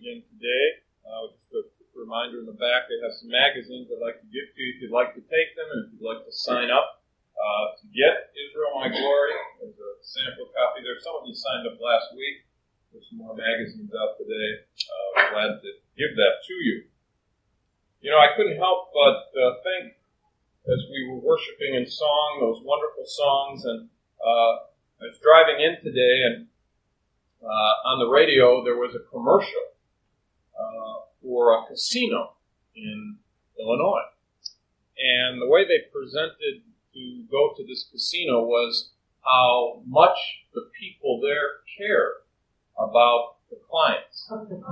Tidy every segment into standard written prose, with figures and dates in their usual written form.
again today. Just a quick reminder in the back, they have some magazines I'd like to give to you if you'd like to take them and if you'd like to sign up to get Israel My Glory. There's a sample copy there. Some of you signed up last week. There's some more magazines out today. Glad to give that to you. You know, I couldn't help but think as we were worshiping in song, those wonderful songs, and I was driving in today, and on the radio there was a commercial for a casino in Illinois. And the way they presented to go to this casino was how much the people there care about the clients.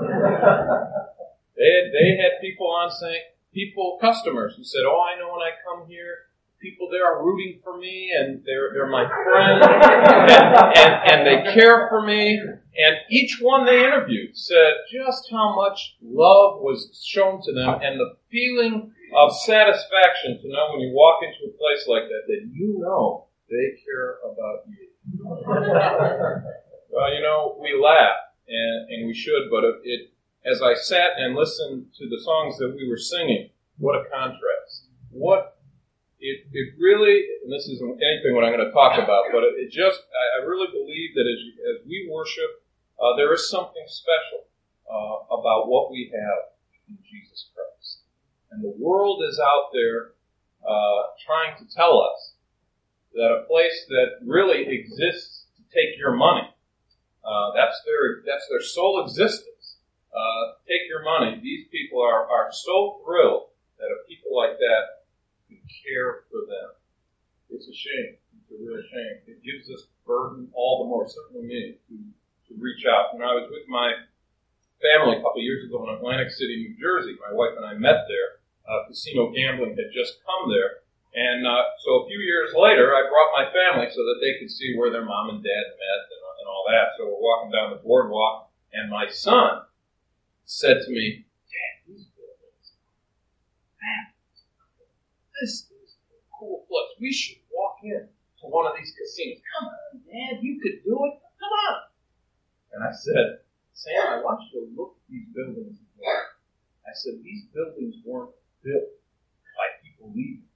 They had people on saying, customers who said, "Oh, I know when I come here, people there are rooting for me, and they're my friends, and they care for me." And each one they interviewed said just how much love was shown to them, and the feeling of satisfaction to know when you walk into a place like that you know they care about you. Well, you know, we laugh, and we should, but as I sat and listened to the songs that we were singing, what a contrast. It really, and this isn't anything what I'm going to talk about, but I really believe that as we worship, there is something special about what we have in Jesus Christ. And the world is out there trying to tell us that a place that really exists to take your money, that's their sole existence. Take your money. These people are so thrilled that a people like that can care for them. It's a shame. It's a real shame. It gives us burden all the more, certainly me, to reach out. When I was with my family a couple of years ago in Atlantic City, New Jersey, my wife and I met there. Casino gambling had just come there. And so a few years later, I brought my family so that they could see where their mom and dad met and all that. So we're walking down the boardwalk, and my son said to me, "Dad, these buildings, man, this is a cool place. We should walk in to one of these casinos. Come on, Dad, you could do it. Come on." And I said, "Sam, I want you to look at these buildings again." I said, "These buildings weren't built by people leaving."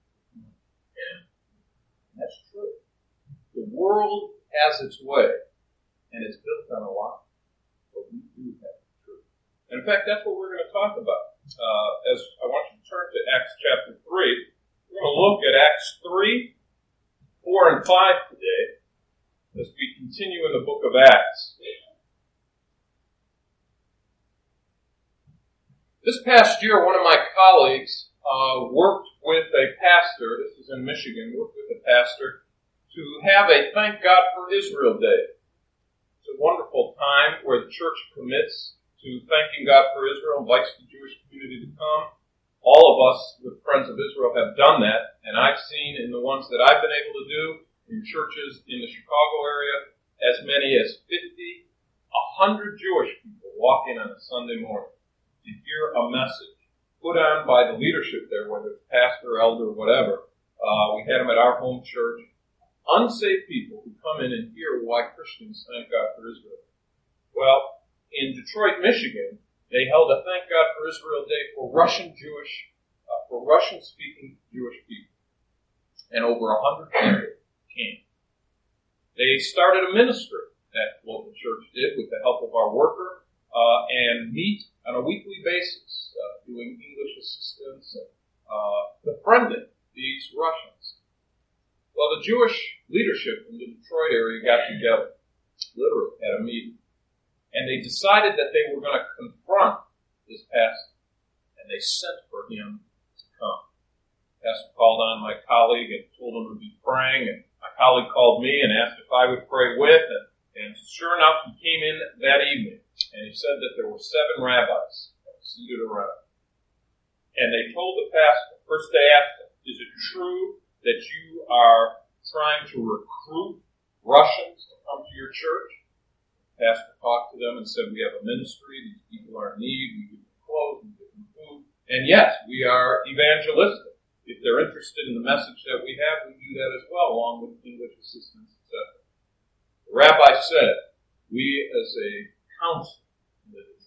And that's true. The world has its way, and it's built on a lie. But we do have the truth. And in fact, that's what we're going to talk about. As I want you to turn to Acts chapter 3. We're going to look at Acts 3, 4, and 5 today as we continue in the book of Acts. This past year, one of my colleagues worked with a pastor, this is in Michigan, worked with a pastor to have a Thank God for Israel Day. It's a wonderful time where the church commits to thanking God for Israel, invites the Jewish community to come. All of us with Friends of Israel have done that, and I've seen in the ones that I've been able to do in churches in the Chicago area, as many as 50, 100 Jewish people walk in on a Sunday morning to hear a message put on by the leadership there, whether it's pastor, elder, whatever. We had them at our home church. Unsaved people who come in and hear why Christians thank God for Israel. Well, in Detroit, Michigan, they held a Thank God for Israel Day for Russian-speaking Jewish people. And over 100 people came. They started a ministry, that local church did, with the help of our worker, and meet on a weekly basis, doing English assistance and befriending these Russians. Well, the Jewish leadership in the Detroit area got together, literally at a meeting, and they decided that they were going to confront this pastor, and they sent for him to come. The pastor called on my colleague and told him to be praying, and my colleague called me and asked if I would pray with, and sure enough, he came in that evening, and he said that there were 7 rabbis seated around. And they told the pastor, first they asked him, "Is it true that you are trying to recruit Russians to come to your church?" The pastor talked to them and said, "We have a ministry. These people are in need. We give them clothes. We give them food. And yes, we are evangelistic. If they're interested in the message that we have, we do that as well, along with English assistance, etc." The rabbi said, "We as a council in the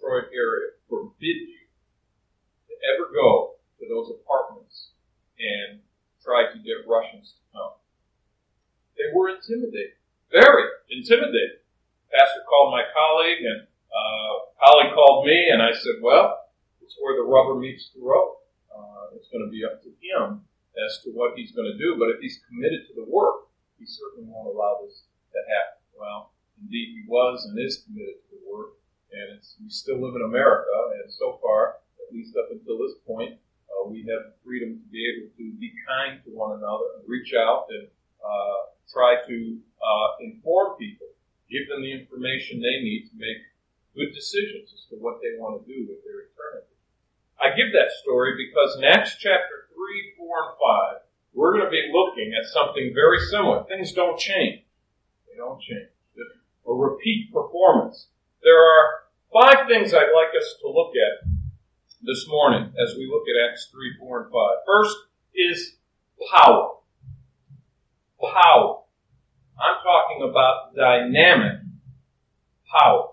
Detroit area forbid you to ever go to those apartments and try to get Russians to come. They were intimidated, very intimidated. Pastor called my colleague, and colleague called me, and I said, well, it's where the rubber meets the road. It's going to be up to him as to what he's going to do, but if he's committed to the work, he certainly won't allow this to happen. Well, indeed he was and is committed to the work, and we still live in America, and so far, at least up until this point, we have the freedom to be able to be kind to one another and reach out and try to inform people, give them the information they need to make good decisions as to what they want to do with their eternity. I give that story because in Acts chapter 3, 4, and 5, we're going to be looking at something very similar. Things don't change. They don't change. A repeat performance. There are 5 things I'd like us to look at this morning as we look at Acts 3, 4, and 5. First is power. Power. I'm talking about dynamic power.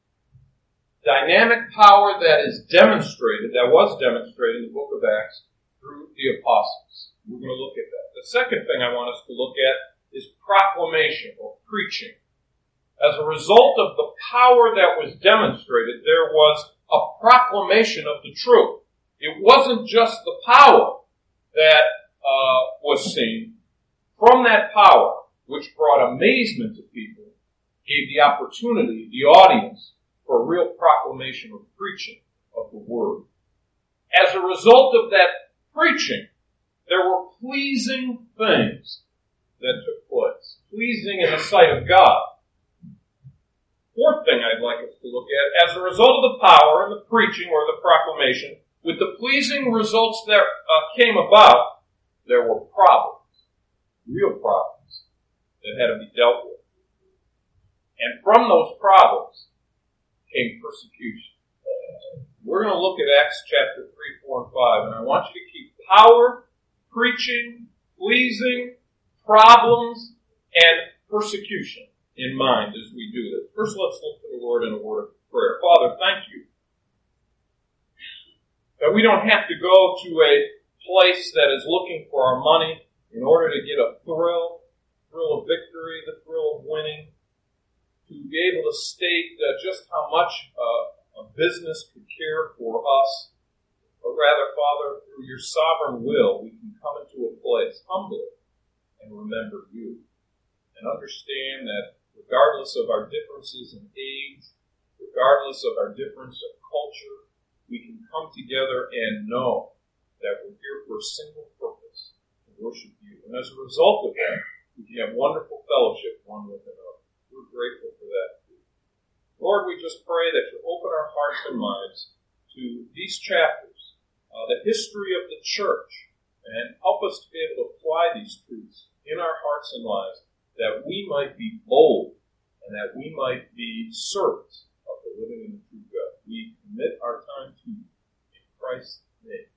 Dynamic power that was demonstrated in the book of Acts through the apostles. We're going to look at that. The second thing I want us to look at is proclamation or preaching. As a result of the power that was demonstrated, there was a proclamation of the truth. It wasn't just the power that was seen. From that power, which brought amazement to people, gave the opportunity, the audience, for a real proclamation or preaching of the Word. As a result of that preaching, there were pleasing things that took place. Pleasing in the sight of God. Fourth thing I'd like us to look at, as a result of the power and the preaching or the proclamation, with the pleasing results that came about, there were problems. Real problems that had to be dealt with. And from those problems came persecution. We're going to look at Acts chapter 3, 4, and 5, and I want you to keep power, preaching, pleasing, problems, and persecution in mind as we do this. First, let's look to the Lord in a word of prayer. Father, thank you that we don't have to go to a place that is looking for our money in order to get a thrill of victory, the thrill of winning, to be able to state just how much a business could care for us, but rather, Father, through your sovereign will, we can come into a place humbly and remember you, and understand that regardless of our differences in age, regardless of our difference of culture, we can come together and know that we're here for a single purpose, to worship you. And as a result of that, we can have wonderful fellowship one with another. We're grateful for that. Lord, we just pray that you open our hearts and minds to these chapters, the history of the church, and help us to be able to apply these truths in our hearts and lives, that we might be bold and that we might be servants of the living and the true God. We commit our time to you in Christ's name.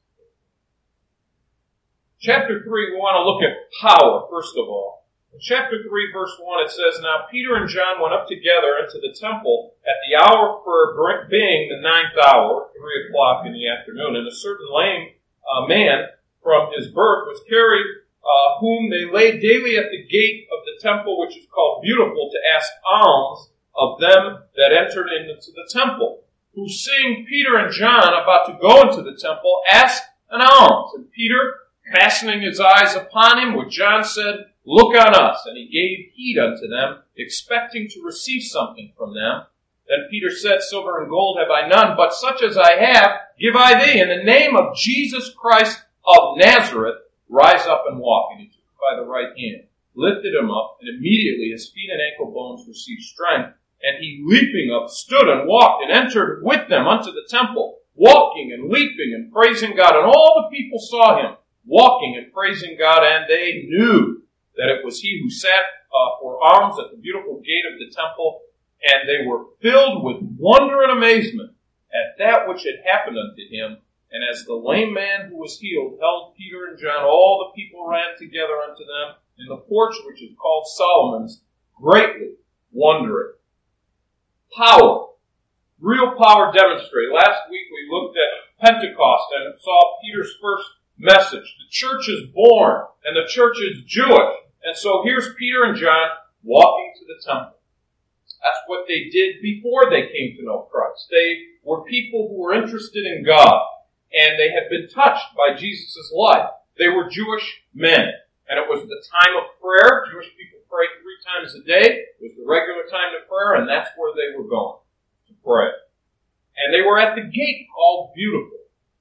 Chapter 3, we want to look at power, first of all. In chapter 3, verse 1, it says, Now Peter and John went up together into the temple at the hour for being the 9th hour, 3 o'clock in the afternoon, and a certain lame man from his birth was carried, whom they laid daily at the gate of the temple, which is called Beautiful, to ask alms of them that entered into the temple, who, seeing Peter and John about to go into the temple, asked an alms. And Peter, fastening his eyes upon him, with John said, Look on us. And he gave heed unto them, expecting to receive something from them. Then Peter said, Silver and gold have I none, but such as I have give I thee. In the name of Jesus Christ of Nazareth, rise up and walk. And he took him by the right hand, lifted him up, and immediately his feet and ankle bones received strength. And he, leaping up, stood and walked, and entered with them unto the temple, walking and leaping and praising God. And all the people saw him walking and praising God, and they knew that it was he who sat for alms at the beautiful gate of the temple. And they were filled with wonder and amazement at that which had happened unto him. And as the lame man who was healed held Peter and John, all the people ran together unto them in the porch which is called Solomon's, greatly wondering. Power. real power demonstrated. Last week we looked at Pentecost and saw Peter's first message. The church is born, and the church is Jewish. And so here's Peter and John walking to the temple. That's what they did before they came to know Christ. They were people who were interested in God, and they had been touched by Jesus' life. They were Jewish men, and it was the time of prayer. Jewish people prayed 3 times a day. It was the regular time of prayer, and that's where they were going to pray. And they were at the gate called Beautiful.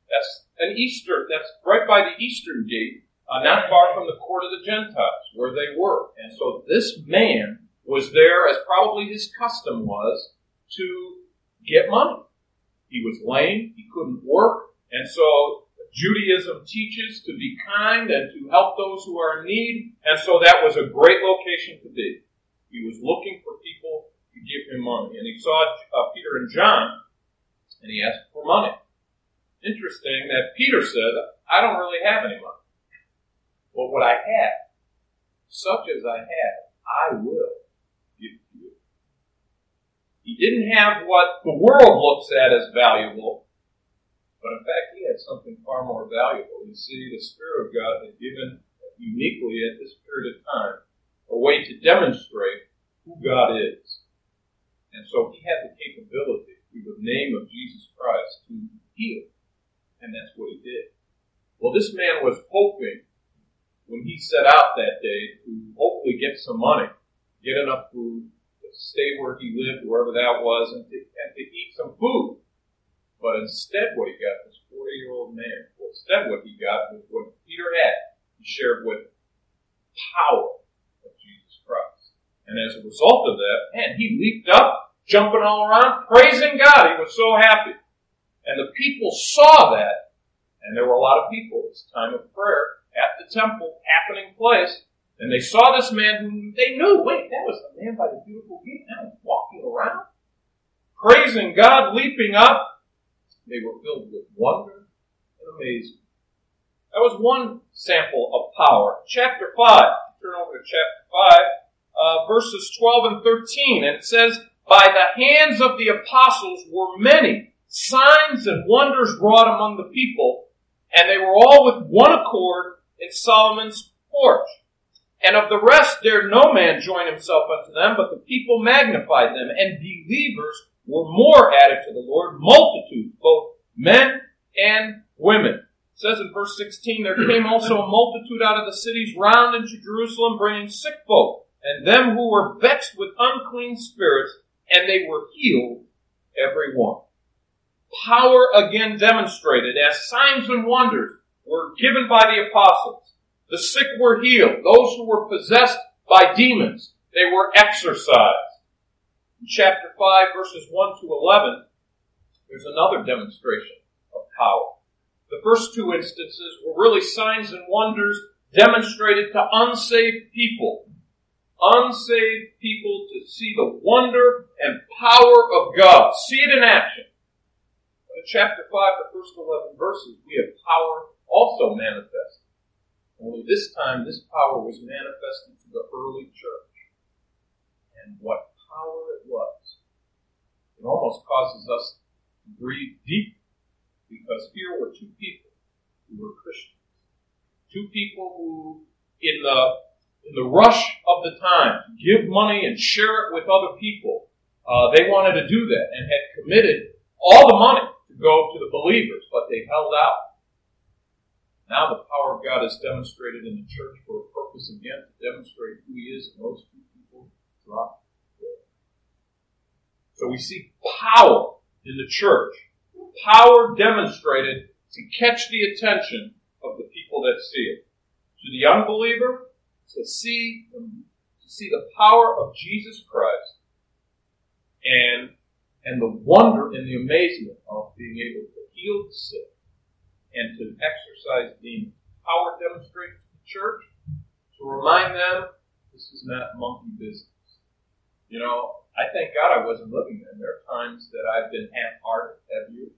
That's right by the eastern gate, not far from the court of the Gentiles, where they were. And so this man was there, as probably his custom was, to get money. He was lame, he couldn't work, and so Judaism teaches to be kind and to help those who are in need, and so that was a great location to be. He was looking for people to give him money, and he saw Peter and John, and he asked for money. Interesting that Peter said, I don't really have any money, but what I have, such as I have, I will give to you. He didn't have what the world looks at as valuable, but in fact he had something far more valuable. You see, the Spirit of God had given uniquely at this period of time a way to demonstrate who God is. And so he had the capability through the name of Jesus Christ to heal. And that's what he did. Well, this man was hoping, when he set out that day, to hopefully get some money, get enough food, to stay where he lived, wherever that was, and to eat some food. But instead what he got, this 40-year-old man, instead what he got was what Peter had. He shared with him. Power of Jesus Christ. And as a result of that, man, he leaped up, jumping all around, praising God. He was so happy. And the people saw that, and there were a lot of people. It's time of prayer at the temple, happening place, and they saw this man who they knew, wait, that was the man by the beautiful gate. Now he's walking around, praising God, leaping up. They were filled with wonder and amazement. That was one sample of power. Chapter 5, turn over to chapter 5, verses 12 and 13, and it says, by the hands of the apostles were many signs and wonders wrought among the people, and they were all with one accord in Solomon's porch. And of the rest dared no man join himself unto them, but the people magnified them, and believers were more added to the Lord, multitudes, both men and women. It says in verse 16, there came also a multitude out of the cities round into Jerusalem, bringing sick folk, and them who were vexed with unclean spirits, and they were healed every one. Power again demonstrated as signs and wonders were given by the apostles. The sick were healed. Those who were possessed by demons, they were exorcised. In chapter 5, verses 1 to 11, there's another demonstration of power. The first 2 instances were really signs and wonders demonstrated to unsaved people. Unsaved people to see the wonder and power of God. See it in action. In chapter 5, the first 11 verses, we have power also manifested. Only this time, this power was manifested to the early church. And what power it was. It almost causes us to breathe deep, because here were 2 people who were Christians. 2 people who, in the rush of the time, to give money and share it with other people, they wanted to do that and had committed all the money to go to the believers, but they held out. Now the power of God is demonstrated in the church for a purpose again, to demonstrate who He is, and those 2 people drop dead. So we see power in the church. Power demonstrated to catch the attention of the people that see it. To the unbeliever, to see the power of Jesus Christ and the wonder and the amazement of being able to heal the sick and to exorcise demons. Power demonstrated to the church to remind them this is not monkey business. You know, I thank God I wasn't living then. There are times that I've been half-hearted. Have you?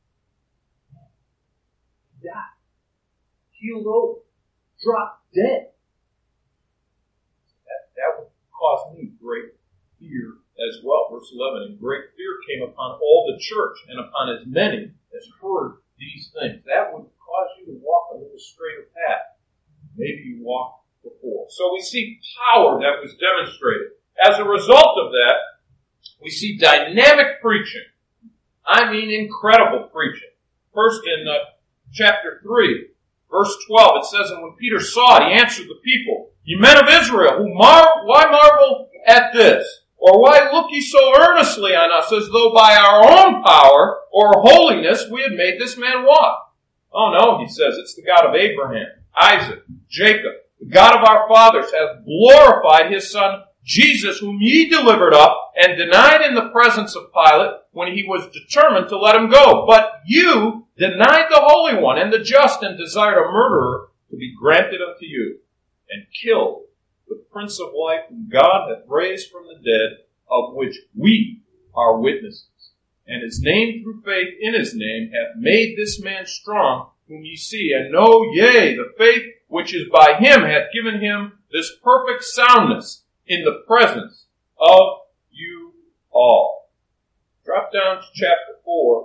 Died. Healed over. Dropped dead. That would cause me great fear as well. Verse 11, and great fear came upon all the church and upon as many as heard these things. That would cause you to walk a little straighter path. Maybe you walked before. So we see power that was demonstrated. As a result of that, we see dynamic preaching. I mean incredible preaching. First in chapter 3, verse 12, it says, and when Peter saw it, he answered the people, ye men of Israel, why marvel at this? Or why look ye so earnestly on us, as though by our own power or holiness we had made this man walk? Oh no, he says, it's the God of Abraham, Isaac, Jacob. The God of our fathers hath glorified his Son, Jesus, whom ye delivered up and denied in the presence of Pilate when he was determined to let him go. But you denied the Holy One and the just, and desired a murderer to be granted unto you, and killed the Prince of Life, whom God hath raised from the dead, of which we are witnesses. And his name, through faith in his name, hath made this man strong, whom ye see, and know, yea, the faith which is by him hath given him this perfect soundness in the presence of you all. Drop down to chapter 4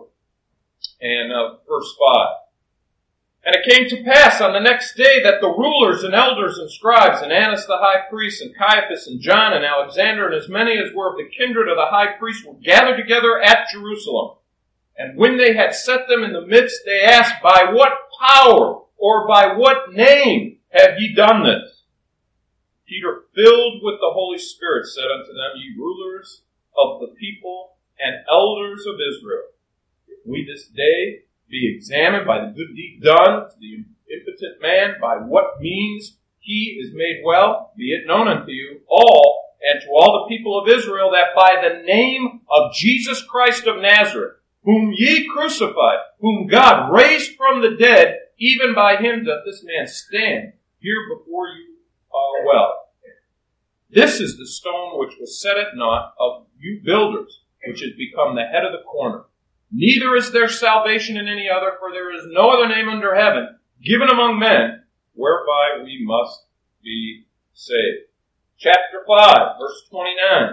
and verse 5. And it came to pass on the next day that the rulers and elders and scribes, and Annas the high priest, and Caiaphas, and John, and Alexander, and as many as were of the kindred of the high priest, were gathered together at Jerusalem. And when they had set them in the midst, they asked, by what power or by what name have ye done this? Peter, filled with the Holy Spirit, said unto them, ye rulers of the people and elders of Israel, if we this day be examined by the good deed done to the impotent man, by what means he is made well, be it known unto you all, and to all the people of Israel, that by the name of Jesus Christ of Nazareth, whom ye crucified, whom God raised from the dead, even by him doth this man stand here before you well. This is the stone which was set at naught of you builders, which has become the head of the corner. Neither is there salvation in any other, for there is no other name under heaven given among men whereby we must be saved. Chapter 5, verse 29.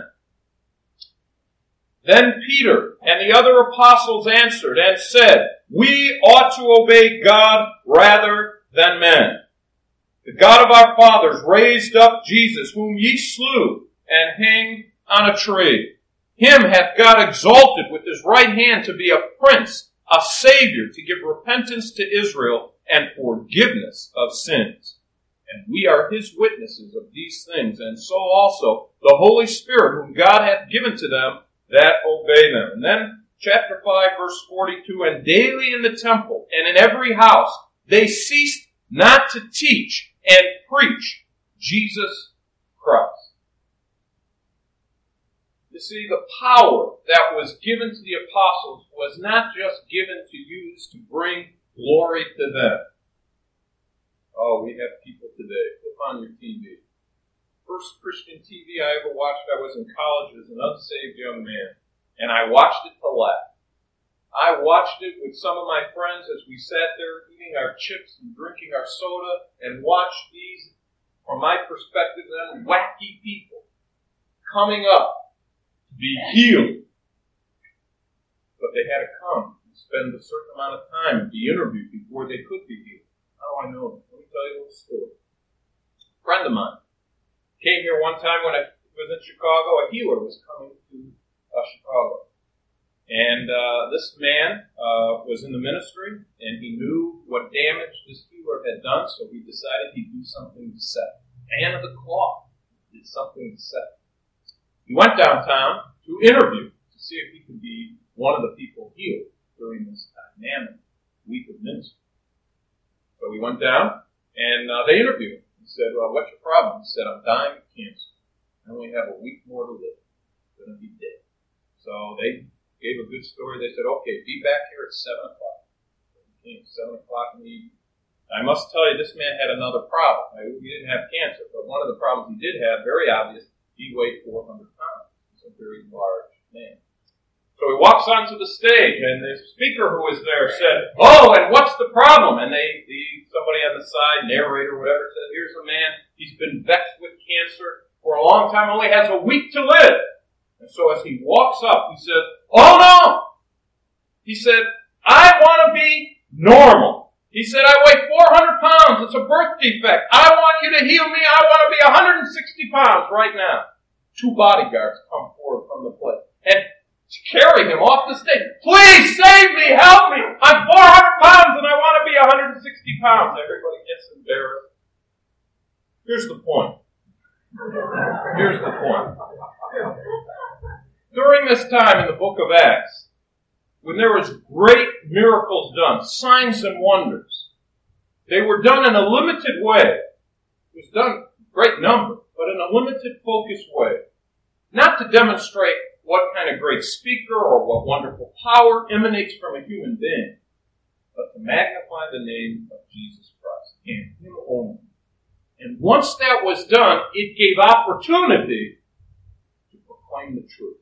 Then Peter and the other apostles answered and said, we ought to obey God rather than men. The God of our fathers raised up Jesus, whom ye slew and hanged on a tree. Him hath God exalted with his right hand to be a prince, a savior, to give repentance to Israel and forgiveness of sins. And we are his witnesses of these things, and so also the Holy Spirit, whom God hath given to them that obey them. And then chapter 5, verse 42, and daily in the temple and in every house they ceased not to teach and preach Jesus Christ. You see, the power that was given to the apostles was not just given to use to bring glory to them. Oh, we have people today. Flip on your TV. First Christian TV I ever watched, I was in college as an unsaved young man, and I watched it to laugh. I watched it with some of my friends as we sat there eating our chips and drinking our soda, and watched these, from my perspective then, wacky people coming up to be healed. But they had to come and spend a certain amount of time and be interviewed before they could be healed. How do I know that? Let me tell you a little story. A friend of mine came here one time when I was in Chicago. A healer was coming to Chicago. And this man was in the ministry, and he knew what damage this healer had done, so he decided he'd do something to set. Man of the cloth did something to set. He went downtown to interview to see if he could be one of the people healed during this dynamic week of ministry. So he went down, and they interviewed him. He said, well, what's your problem? He said, I'm dying of cancer. I only have a week more to live. I'm going to be dead. So they gave a good story. They said, okay, be back here at 7 o'clock. He came at 7 o'clock in the evening. I must tell you, this man had another problem. He didn't have cancer, but one of the problems he did have, very obvious, he weighed 400 pounds. He's a very large man. So he walks onto the stage, and the speaker who was there said, oh, and what's the problem? And somebody on the side, narrator, whatever, said, here's a man, he's been vexed with cancer for a long time, only has a week to live. And so as he walks up, he said, oh no! He said, I want to be normal. He said, I weigh 400 pounds. It's a birth defect. I want you to heal me. I want to be 160 pounds right now. 2 bodyguards come forward from the place and carry him off the stage. Please save me. Help me. I'm 400 pounds and I want to be 160 pounds. Everybody gets embarrassed. Here's the point. Here's the point. During this time in the book of Acts, when there was great miracles done, signs and wonders, they were done in a limited way. It was done in great number, but in a limited, focused way. Not to demonstrate what kind of great speaker or what wonderful power emanates from a human being, but to magnify the name of Jesus Christ and Him only. And once that was done, it gave opportunity to proclaim the truth.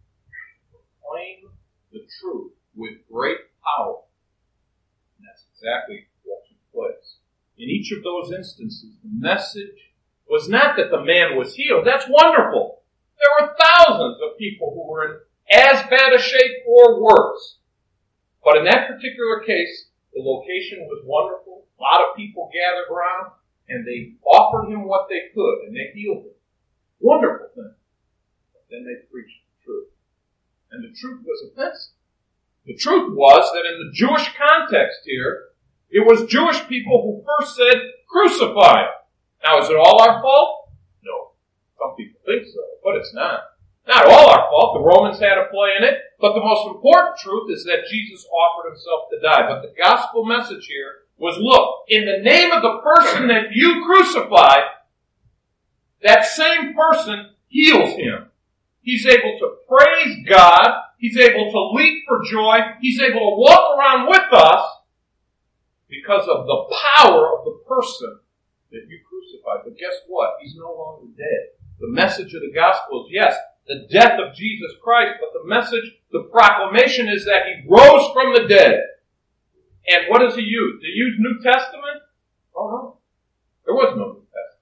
Proclaim the truth with great power. And that's exactly what took place. In each of those instances, the message was not that the man was healed. That's wonderful. There were thousands of people who were in as bad a shape or worse. But in that particular case, the location was wonderful. A lot of people gathered around, and they offered him what they could, and they healed him. Wonderful thing. But then they preached the truth. And the truth was offensive. The truth was that in the Jewish context here, it was Jewish people who first said, crucify him. Now, is it all our fault? No. Some people think so, but it's not. Not all our fault. The Romans had a play in it. But the most important truth is that Jesus offered himself to die. But the gospel message here was, look, in the name of the person that you crucified, that same person heals him. He's able to praise God. He's able to leap for joy. He's able to walk around with us because of the power of the person that you crucified. But guess what? He's no longer dead. The message of the gospel is, yes, the death of Jesus Christ, but the message, the proclamation is that he rose from the dead. And what does he use? Did he use New Testament? Oh no. There was no New Testament.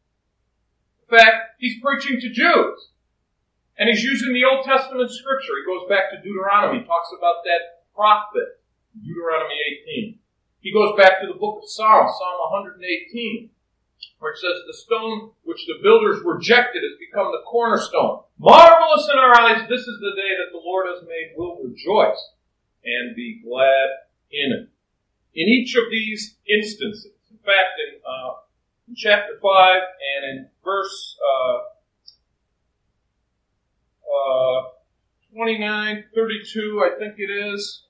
In fact, he's preaching to Jews. And he's using the Old Testament scripture. He goes back to Deuteronomy, talks about that prophet, Deuteronomy 18. He goes back to the book of Psalms, Psalm 118, where it says, the stone which the builders rejected has become the cornerstone. Marvelous in our eyes, this is the day that the Lord has made. We'll rejoice and be glad in it. In each of these instances, in fact, in chapter 5 and in verse 29, 32, I think it is.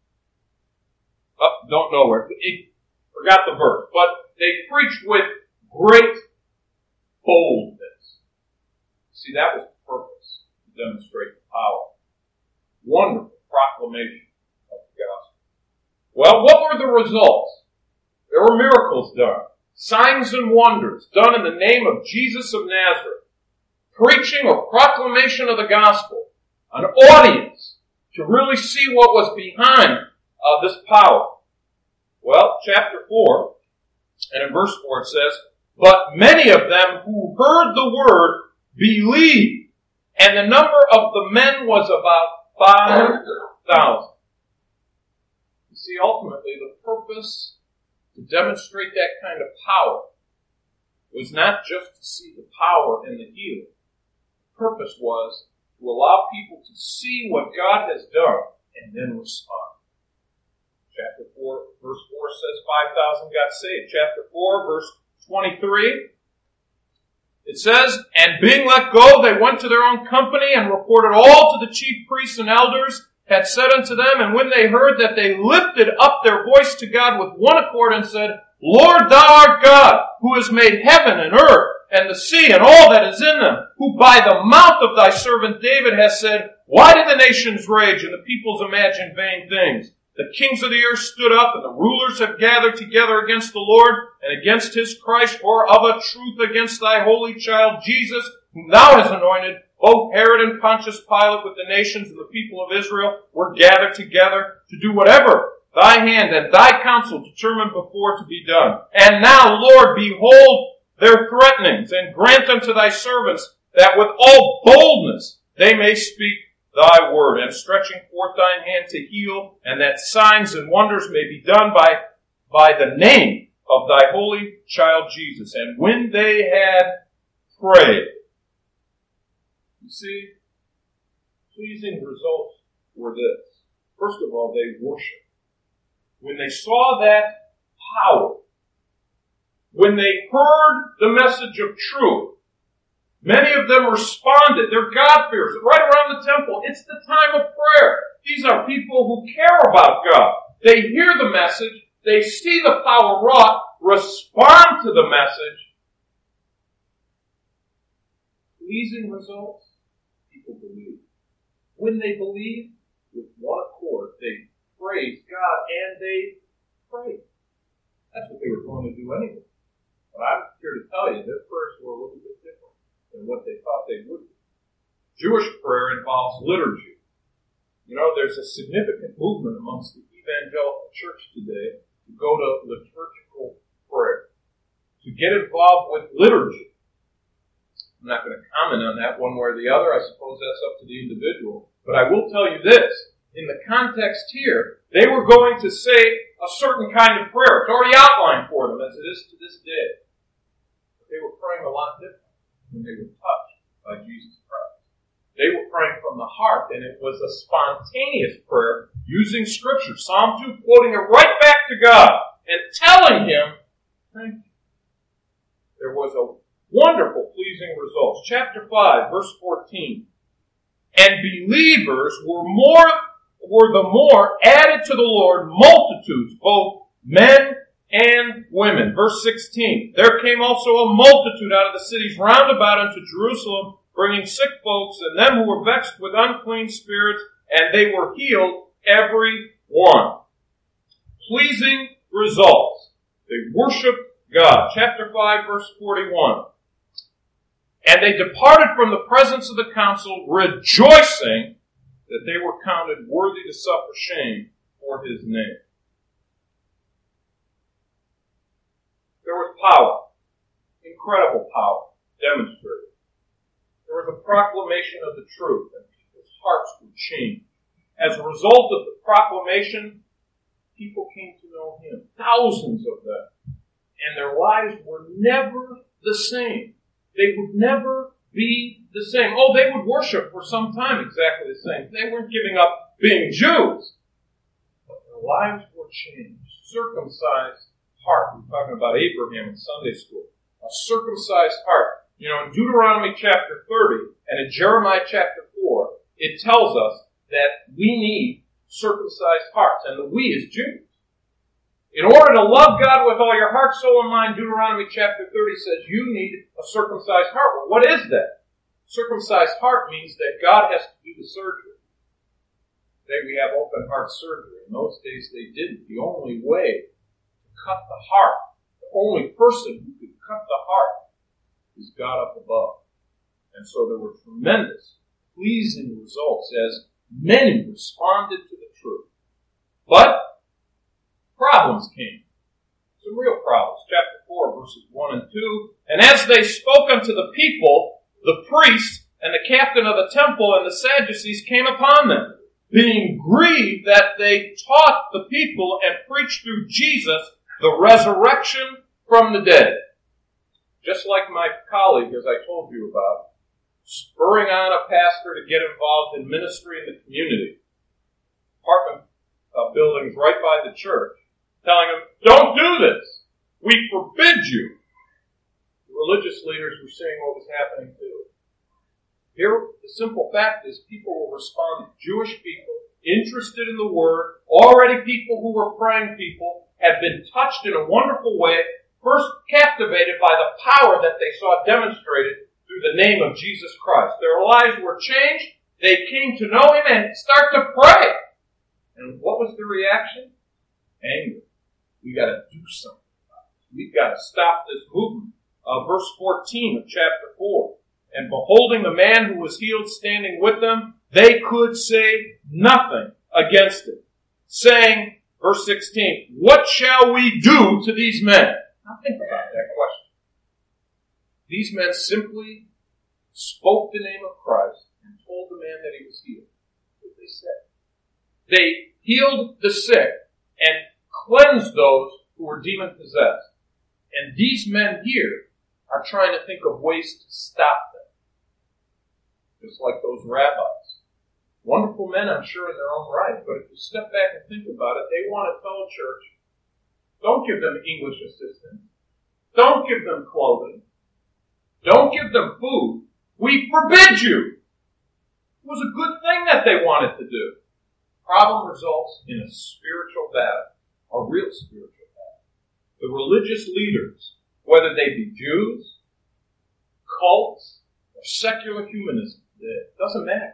Don't know where. Forgot the verse. But they preached with great boldness. See, that was the purpose, to demonstrate the power. Wonderful proclamation of the gospel. Well, what were the results? There were miracles done. Signs and wonders done in the name of Jesus of Nazareth. Preaching or proclamation of the gospel. An audience to really see what was behind this power. Well, chapter 4, and in verse 4 it says, but many of them who heard the word believed, and the number of the men was about 5,000. You see, ultimately, the purpose to demonstrate that kind of power was not just to see the power and the healing. The purpose was to allow people to see what God has done and then respond. Chapter 4, verse 4 says 5,000 got saved. Chapter 4, verse 23, it says, and being let go, they went to their own company and reported all to the chief priests and elders, had said unto them, and when they heard that, they lifted up their voice to God with one accord and said, Lord, thou art God, who has made heaven and earth, and the sea, and all that is in them, who by the mouth of thy servant David has said, why did the nations rage, and the peoples imagine vain things? The kings of the earth stood up, and the rulers have gathered together against the Lord, and against his Christ, for of a truth against thy holy child Jesus, whom thou hast anointed, both Herod and Pontius Pilate with the nations and the people of Israel were gathered together to do whatever thy hand and thy counsel determined before to be done. And now, Lord, behold their threatenings, and grant unto thy servants that with all boldness they may speak thy word, and stretching forth thine hand to heal, and that signs and wonders may be done by the name of thy holy child Jesus. And when they had prayed, you see, pleasing results were this. First of all, they worshiped. When they saw that power, when they heard the message of truth, many of them responded. They're God-fearers. Right around the temple, it's the time of prayer. These are people who care about God. They hear the message, they see the power wrought, respond to the message. Pleasing results, people believe. When they believe, with one accord, they praise God and they pray. That's what they were going to do anyway. But I'm here to tell you, their prayers were a little bit different than what they thought they would be. Jewish prayer involves liturgy. You know, there's a significant movement amongst the evangelical church today to go to liturgical prayer, to get involved with liturgy. I'm not going to comment on that one way or the other. I suppose that's up to the individual. But I will tell you this. In the context here, they were going to say a certain kind of prayer. It's already outlined for them as it is to this day. But they were praying a lot different when they were touched by Jesus Christ. They were praying from the heart, and it was a spontaneous prayer using Scripture. Psalm 2 quoting it right back to God and telling Him, thank you. There was a wonderful, pleasing result. Chapter 5, verse 14. And believers were the more added to the Lord multitudes, both men and women. Verse 16. There came also a multitude out of the cities round about unto Jerusalem, bringing sick folks and them who were vexed with unclean spirits, and they were healed, every one. Pleasing results. They worshiped God. Chapter 5, verse 41. And they departed from the presence of the council, rejoicing that they were counted worthy to suffer shame for His name. There was power, incredible power, demonstrated. There was a proclamation of the truth, and people's hearts were changed. As a result of the proclamation, people came to know Him, thousands of them, and their lives were never the same. They would never be the same. Oh, they would worship for some time exactly the same. They weren't giving up being Jews. But their lives were changed. Circumcised heart. We're talking about Abraham in Sunday school. A circumcised heart. You know, in Deuteronomy chapter 30 and in Jeremiah chapter 4, it tells us that we need circumcised hearts. And the we is Jews. In order to love God with all your heart, soul, and mind, Deuteronomy chapter 30 says you need a circumcised heart. Well, what is that? Circumcised heart means that God has to do the surgery. Today we have open heart surgery. In those days they didn't. The only way to cut the heart, the only person who could cut the heart is God up above. And so there were tremendous, pleasing results as many responded to the truth. But problems came. Some real problems. Chapter 4, verses 1 and 2. And as they spoke unto the people, the priests and the captain of the temple and the Sadducees came upon them, being grieved that they taught the people and preached through Jesus the resurrection from the dead. Just like my colleague, as I told you about, spurring on a pastor to get involved in ministry in the community. Apartment buildings right by the church. Telling him, don't do this. We forbid you. The religious leaders were seeing what was happening too. Here, the simple fact is people will respond. Jewish people, interested in the Word, already people who were praying people, had been touched in a wonderful way, first captivated by the power that they saw demonstrated through the name of Jesus Christ. Their lives were changed. They came to know Him and start to pray. And what was the reaction? Anger. We got to do something about it. We've got to stop this movement. Verse 14 of chapter 4. And beholding the man who was healed standing with them, they could say nothing against it. Saying, verse 16, what shall we do to these men? Now think about that question. These men simply spoke the name of Christ and told the was healed. What they said. They healed the sick and cleansed those who were demon-possessed. And these men here are trying to think of ways to stop them. Just like those rabbis. Wonderful men, I'm sure, in their own right. But if you step back and think about it, they want to tell a church, don't give them English assistance. Don't give them clothing. Don't give them food. We forbid you. It was a good thing that they wanted to do. Problem results in a spiritual battle, a real spiritual battle. The religious leaders, whether they be Jews, cults, or secular humanism, it doesn't matter.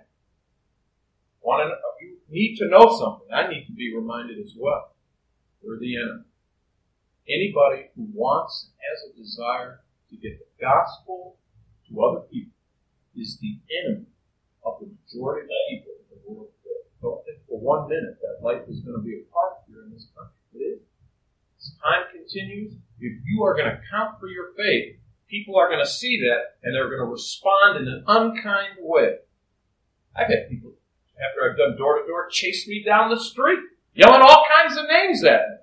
You need to know something. I need to be reminded as well. We're the enemy. Anybody who wants and has a desire to get the gospel to other people is the enemy of the majority of the people in the world today. Don't think for 1 minute that life is going to be a part here in this country. It is. As time continues, if you are going to count for your faith, people are going to see that and they're going to respond in an unkind way. I've had people, after I've done door to door, chase me down the street, yelling all kinds of names at me.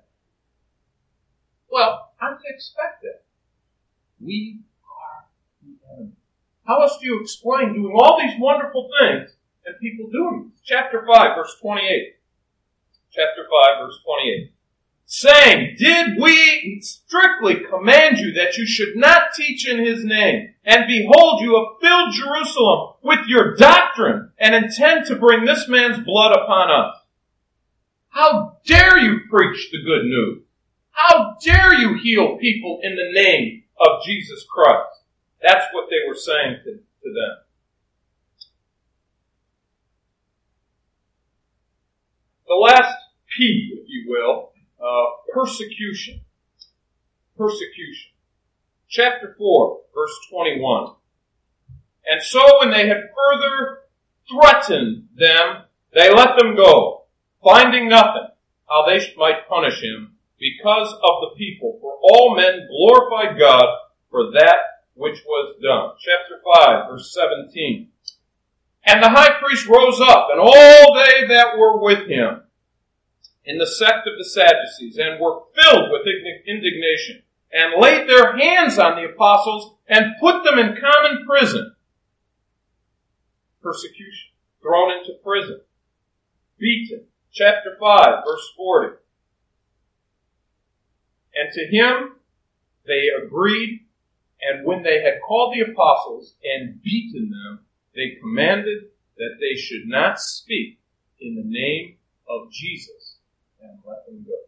Well, I'm to expect that. We are the enemy. How else do you explain doing all these wonderful things and people doing this? Chapter 5, verse 28. Chapter 5, verse 28. Saying, did we strictly command you that you should not teach in his name? And behold, you have filled Jerusalem with your doctrine and intend to bring this man's blood upon us. How dare you preach the good news? How dare you heal people in the name of Jesus Christ? That's what they were saying to them. The last P, if you will, persecution. Persecution. Chapter 4, verse 21. And so when they had further threatened them, they let them go, finding nothing, how they might punish him, because of the people. For all men glorified God for that which was done. Chapter 5, verse 17. And the high priest rose up, and all they that were with him, in the sect of the Sadducees, and were filled with indignation, and laid their hands on the apostles, and put them in common prison. Persecution. Thrown into prison. Beaten. Chapter 5, verse 40. And to him they agreed, and when they had called the apostles and beaten them, they commanded that they should not speak in the name of Jesus, and let them go.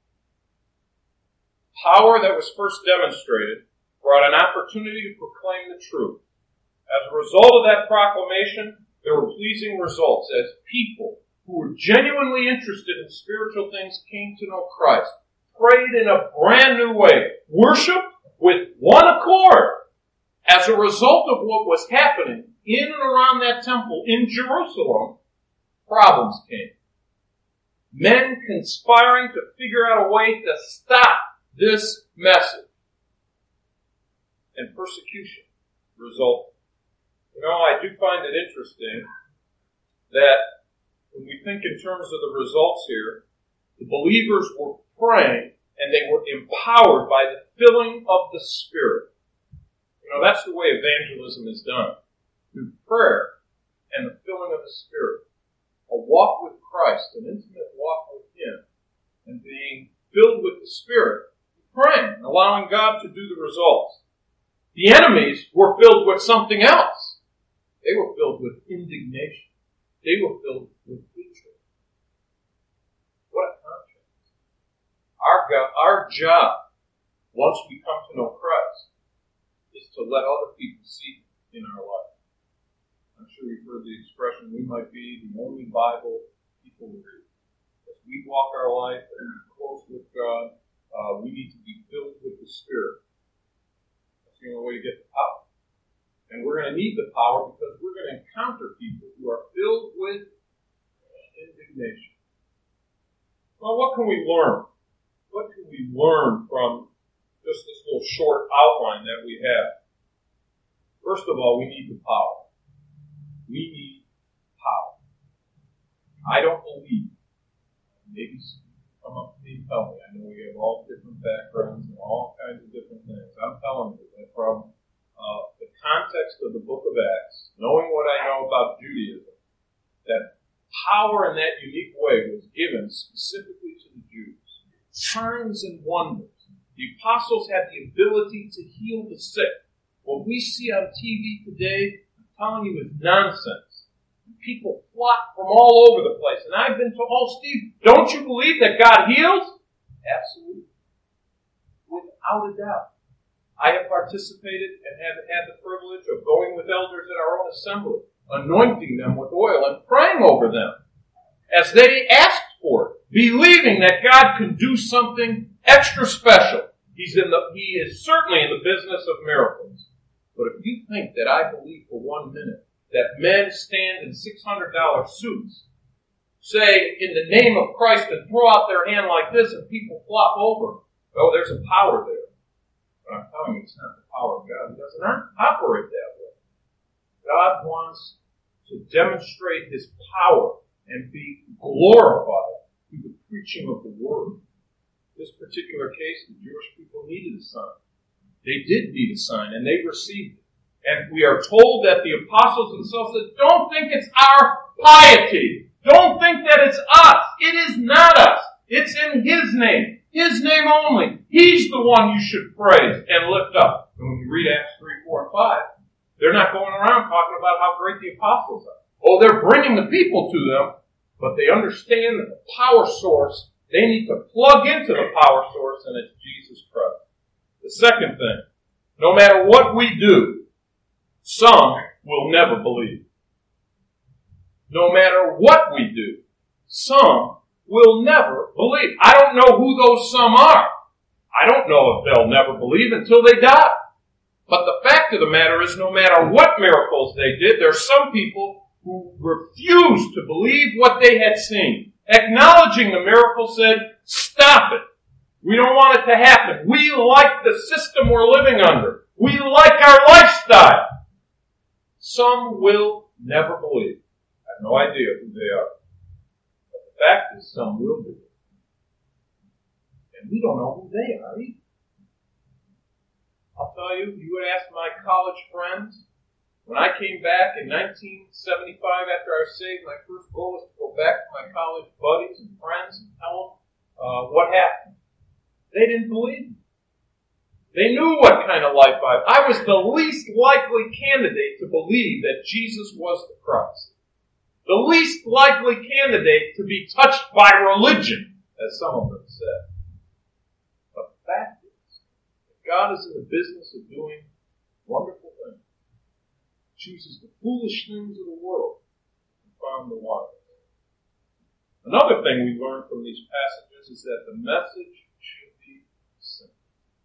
Power that was first demonstrated brought an opportunity to proclaim the truth. As a result of that proclamation, there were pleasing results as people who were genuinely interested in spiritual things came to know Christ, prayed in a brand new way, worshiped with one accord. As a result of what was happening in and around that temple in Jerusalem, problems came. Men conspiring to figure out a way to stop this message. And persecution resulted. I do find it interesting that when we think in terms of the results here, the believers were praying and they were empowered by the filling of the Spirit. That's the way evangelism is done. Through prayer and the filling of the Spirit. A walk with Christ, an intimate walk with Him, and being filled with the Spirit, praying, allowing God to do the results. The enemies were filled with something else. They were filled with indignation. They were filled with hatred. What a contrast. Our job, once we come to know Christ, is to let other people see Him in our life. I'm sure you've heard the expression, we might be the only Bible people read. As we walk our life and be close with God, we need to be filled with the Spirit. That's the only way to get the power. And we're going to need the power because we're going to encounter people who are filled with indignation. Well, what can we learn? What can we learn from just this little short outline that we have? First of all, we need the power. We need power. I don't believe. Maybe come up to me and tell me. I know we have all different backgrounds and all kinds of different things. I'm telling you that from the context of the book of Acts, knowing what I know about Judaism, that power in that unique way was given specifically to the Jews. Signs and wonders. The apostles had the ability to heal the sick. What we see on TV today, I'm telling you, is nonsense. People flock from all over the place. And I've been told, oh, Steve, don't you believe that God heals? Absolutely. Without a doubt. I have participated and have had the privilege of going with elders at our own assembly, anointing them with oil and praying over them as they asked for it, believing that God can do something extra special. He is certainly in the business of miracles. But if you think that I believe for 1 minute that men stand in $600 suits, say in the name of Christ and throw out their hand like this and people flop over, oh, there's a power there. But I'm telling you, it's not the power of God. He does not operate that way. God wants to demonstrate His power and be glorified through the preaching of the Word. In this particular case, the Jewish people needed a sign. They did need a sign, and they received it. And we are told that the apostles themselves said, don't think it's our piety. Don't think that it's us. It is not us. It's in His name. His name only. He's the one you should praise and lift up. And when you read Acts 3, 4, and 5, they're not going around talking about how great the apostles are. Oh, they're bringing the people to them, but they understand that the power source, they need to plug into the power source, and it's Jesus Christ. The second thing, no matter what we do, some will never believe. No matter what we do, some will never believe. I don't know who those some are. I don't know if they'll never believe until they die. But the fact of the matter is, no matter what miracles they did, there are some people who refused to believe what they had seen. Acknowledging the miracle said, stop it. We don't want it to happen. We like the system we're living under. We like our lifestyle. Some will never believe. I have no idea who they are. But the fact is, some will believe. And we don't know who they are either. I'll tell you, you would ask my college friends, when I came back in 1975 after I was saved, my first goal was to go back to my college buddies and friends and tell them what happened. They didn't believe me. They knew what kind of life I was the least likely candidate to believe that Jesus was the Christ. The least likely candidate to be touched by religion, as some of them said. But the fact is, that God is in the business of doing wonderful things. He chooses the foolish things of the world to confound the wise. Another thing we learn from these passages is that the message should be simple.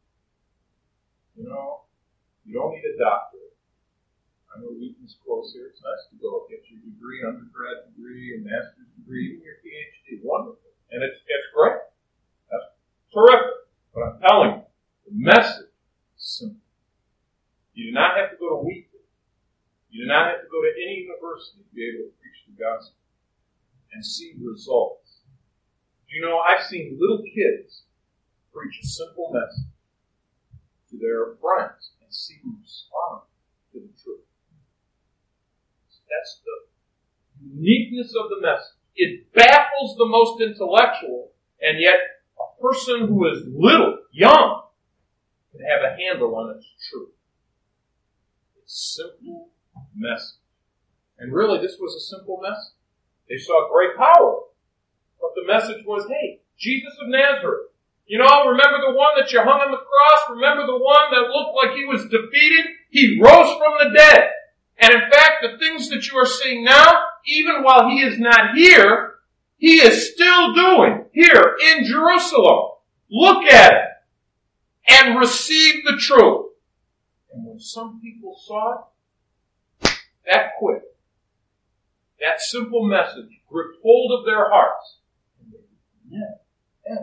You know, you don't need a doctorate. I know Wheaton's close here. It's nice to go get your degree, undergrad degree, your master's degree, even your PhD. Wonderful. And it's great. That's terrific. But I'm telling you, the message is simple. You do not have to go to Wheaton. You do not have to go to any university to be able to preach the gospel and see results. You know, I've seen little kids preach a simple message to their friends and see them respond to the truth. That's the uniqueness of the message. It baffles the most intellectual, and yet a person who is little, young, can have a handle on its truth. It's a simple message. And really, this was a simple message. They saw great power. But the message was, hey, Jesus of Nazareth, you know, remember the one that you hung on the cross? Remember the one that looked like he was defeated? He rose from the dead. And in fact, the things that you are seeing now, even while he is not here, he is still doing here in Jerusalem. Look at it and receive the truth. And when some people saw it, that quick, that simple message gripped hold of their hearts. And they never.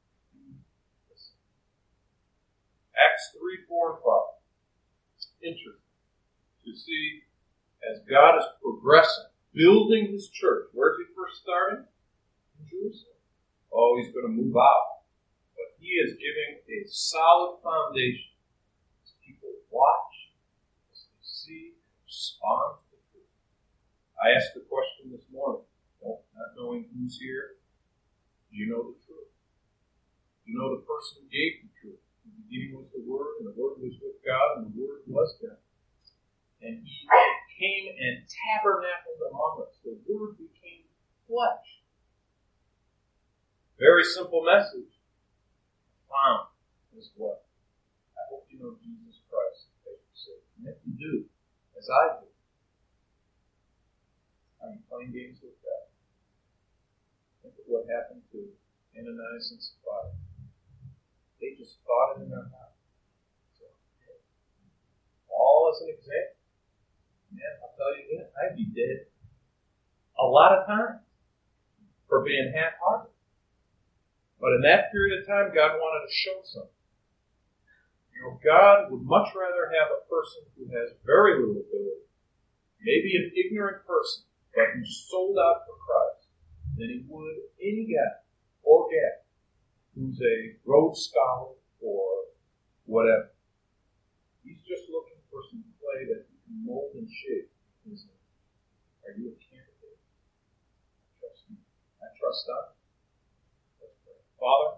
Acts 3, 4, and 5. Interesting to see as God is progressing, building His church. Where does He first starting in Jerusalem. Oh, he's going to move out. But he is giving a solid foundation as people watch, as they see, respond to the truth. I asked the question this morning, not knowing who's here, do you know the truth? Do you know the person who gave the truth? In the beginning was the Word, and the Word was with God, and the Word was God. And he came and tabernacled among us. The Word became flesh. Very simple message. Found as well. I hope you know Jesus Christ as your Savior. And if you do, as I do, are you playing games with God? Think of what happened to Ananias and Sapphira. They just thought it in their heart. So, all as an example. Man, I'll tell you again, I'd be dead a lot of times for being half-hearted. But in that period of time, God wanted to show something. God would much rather have a person who has very little ability, maybe an ignorant person, but who's sold out for Christ, than he would any guy or gal who's a Rhodes Scholar or whatever. He's just looking for some clay that he can mold and shape. Are you a candidate? Trust me. I trust God. Let's pray. Father,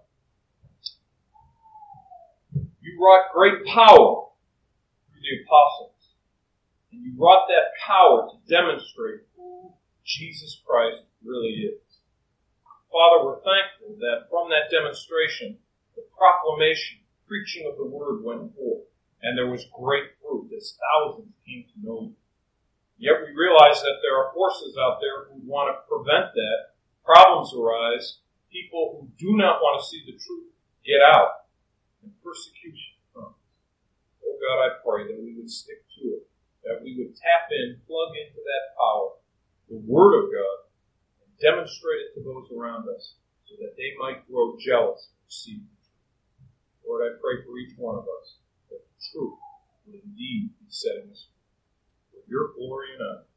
you wrought great power through the apostles. And you brought that power to demonstrate who Jesus Christ really is. Father, we're thankful that from that demonstration, the proclamation, preaching of the word went forth, and there was great fruit as thousands came to know you. Yet we realize that there are forces out there who want to prevent that. Problems arise. People who do not want to see the truth get out, and persecution comes. Oh God, I pray that we would stick to it, that we would tap in, plug into that power, the Word of God, and demonstrate it to those around us so that they might grow jealous and receive the truth. Lord, I pray for each one of us that the truth will indeed be setting us free. For your glory and honor.